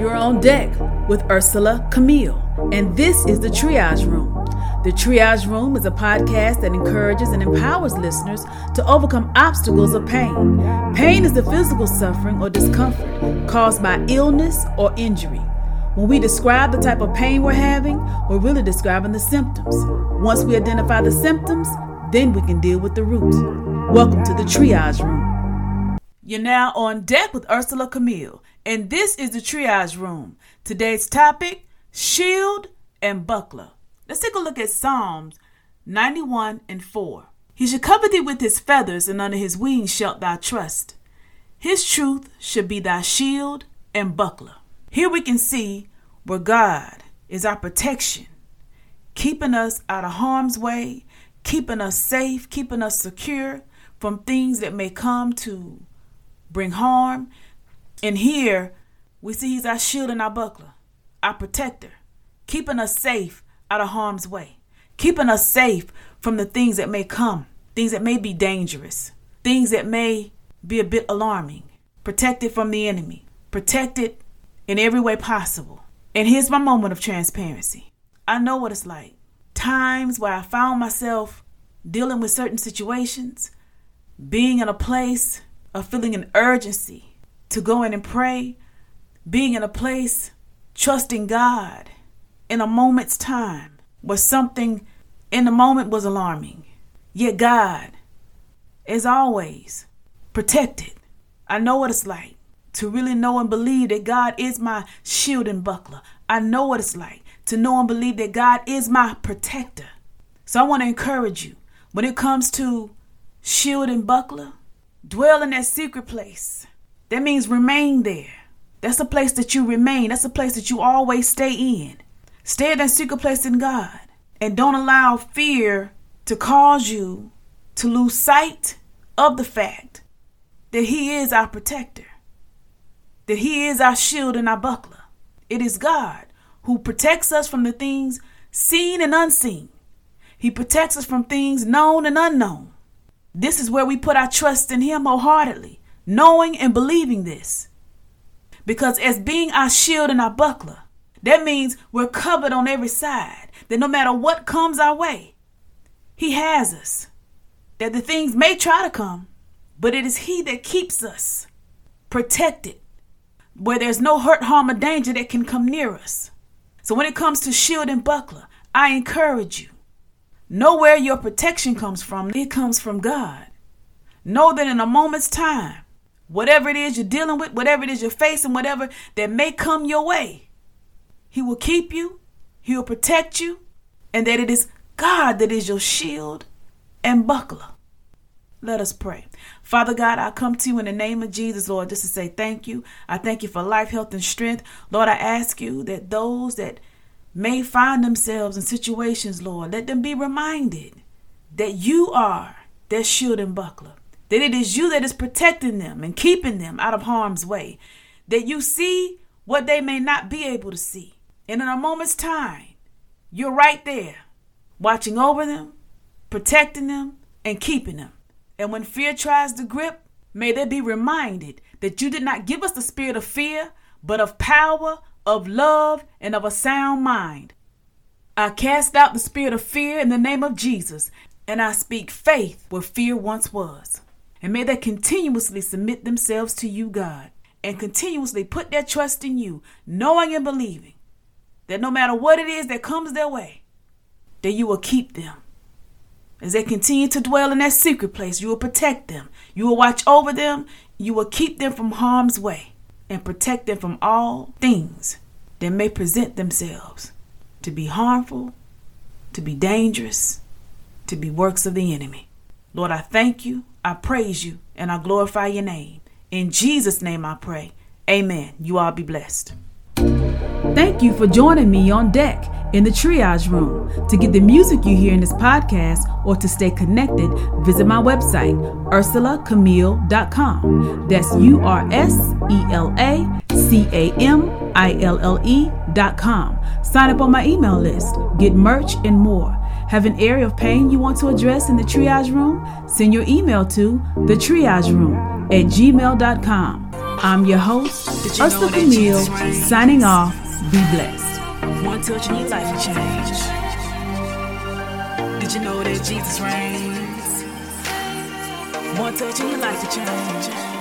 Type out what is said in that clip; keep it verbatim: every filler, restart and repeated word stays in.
You're on deck with Ursula Camille, and this is the Triage Room. The Triage Room is a podcast that encourages and empowers listeners to overcome obstacles of pain. Pain is the physical suffering or discomfort caused by illness or injury. When we describe the type of pain we're having, we're really describing the symptoms. Once we identify the symptoms, then we can deal with the root. Welcome to the Triage Room. You're now on deck with Ursula Camille, and this is the Triage Room. Today's topic, shield and buckler. Let's take a look at Psalms ninety-one and four. He should cover thee with his feathers, and under his wings shalt thou trust. His truth should be thy shield and buckler. Here we can see where God is our protection, keeping us out of harm's way, keeping us safe, keeping us secure from things that may come to bring harm. And here we see he's our shield and our buckler, our protector, keeping us safe out of harm's way, keeping us safe from the things that may come, things that may be dangerous, things that may be a bit alarming, protected from the enemy, protected in every way possible. And here's my moment of transparency. I know what it's like. Times where I found myself dealing with certain situations, being in a place of feeling an urgency to go in and pray, being in a place trusting God in a moment's time where something in the moment was alarming. Yet God, as always, protected. I know what it's like to really know and believe that God is my shield and buckler. I know what it's like to know and believe that God is my protector. So I want to encourage you, when it comes to shield and buckler, dwell in that secret place. That means remain there. That's a place that you remain. That's a place that you always stay in. Stay in that secret place in God. And don't allow fear to cause you to lose sight of the fact that he is our protector, that he is our shield and our buckler. It is God who protects us from the things seen and unseen. He protects us from things known and unknown. This is where we put our trust in him wholeheartedly, knowing and believing this. Because as being our shield and our buckler, that means we're covered on every side, that no matter what comes our way, he has us. That the things may try to come, but it is he that keeps us protected, where there's no hurt, harm, or danger that can come near us. So when it comes to shield and buckler, I encourage you, know where your protection comes from. It comes from God. Know that in a moment's time, whatever it is you're dealing with, whatever it is you're facing, whatever that may come your way, he will keep you, he will protect you, and that it is God that is your shield and buckler. Let us pray. Father God, I come to you in the name of Jesus, Lord, just to say thank you. I thank you for life, health, and strength. Lord, I ask you that those that may find themselves in situations, Lord, let them be reminded that you are their shield and buckler, that it is you that is protecting them and keeping them out of harm's way, that you see what they may not be able to see. And in a moment's time, you're right there, watching over them, protecting them, and keeping them. And when fear tries to grip, may they be reminded that you did not give us the spirit of fear, but of power, of love, and of a sound mind. I cast out the spirit of fear in the name of Jesus, and I speak faith where fear once was. And may they continuously submit themselves to you, God, and continuously put their trust in you, knowing and believing that no matter what it is that comes their way, that you will keep them. As they continue to dwell in that secret place, you will protect them. You will watch over them. You will keep them from harm's way and protect them from all things that may present themselves to be harmful, to be dangerous, to be works of the enemy. Lord, I thank you, I praise you, and I glorify your name. In Jesus' name I pray. Amen. You all be blessed. Thank you for joining me on deck in the Triage Room. To get the music you hear in this podcast or to stay connected, visit my website, ursula camille dot com. That's U R S E L A C A M I L L E dot com. Sign up on my email list, get merch, and more. Have an area of pain you want to address in the Triage Room? Send your email to the triage room at gmail dot com. I'm your host, Ursula Camille, signing off. Be blessed. One touch and your life will change. Did you know that Jesus reigns? One touch and your life will change.